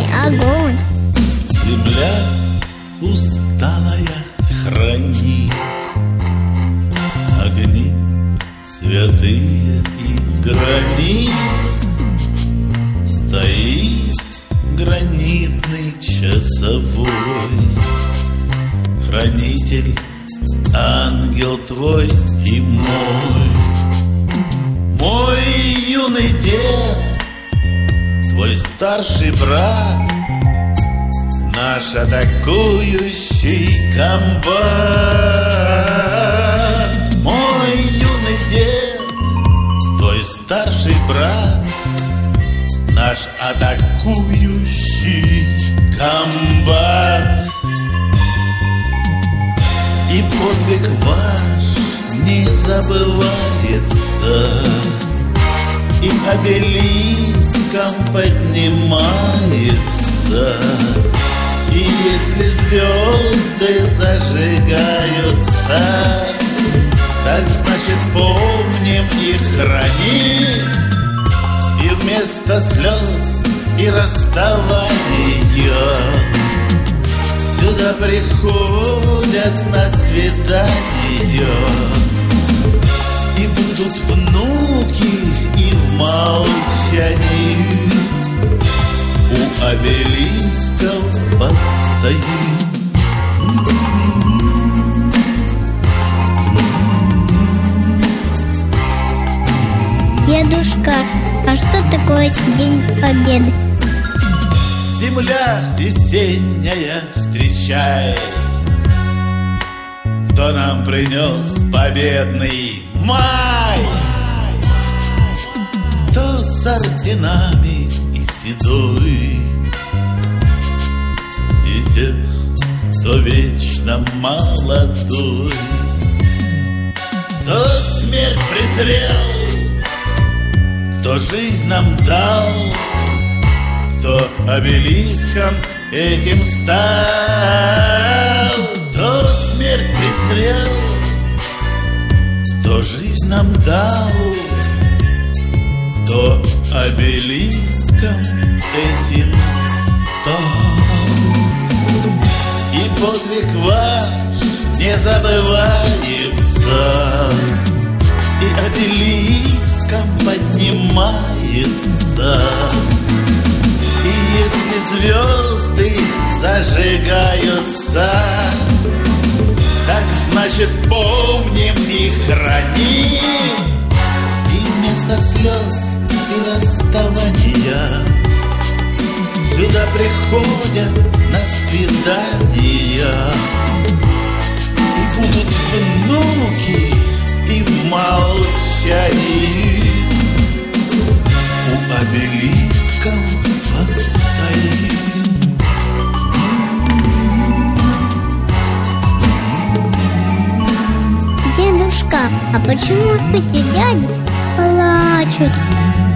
огонь. Земля усталая хранит огни святые и гранит. Стоит гранитный часовой, хранитель, ангел твой и мой. Мой юный дед, твой старший брат, наш атакующий комбат. Мой юный дед, твой старший брат, наш атакующий комбат. И подвиг ваш не забывается, и обелиском поднимается. И если звезды зажигаются, так значит помним и храним. И вместо слез и расставания сюда приходят на свидание. И будут внуки, и в молчании у обелисков постоим. Дедушка, а что такое День Победы? Земля весенняя встречай, кто нам принес победный май. Кто с орденами и седой, и тех, кто вечно молодой. Кто смерть презрел, кто жизнь нам дал, кто обелиском этим стал. Кто смерть презрел, кто жизнь нам дал, кто обелиском этим стал. И подвиг ваш не забывается, и обелиском поднимается. И если звезды зажигаются, так значит помним и храним. И вместо слез и расставания сюда приходят на свидания. И будут внуки, и в молчании у обелиска постоим. Дедушка, а почему эти дяди плачут?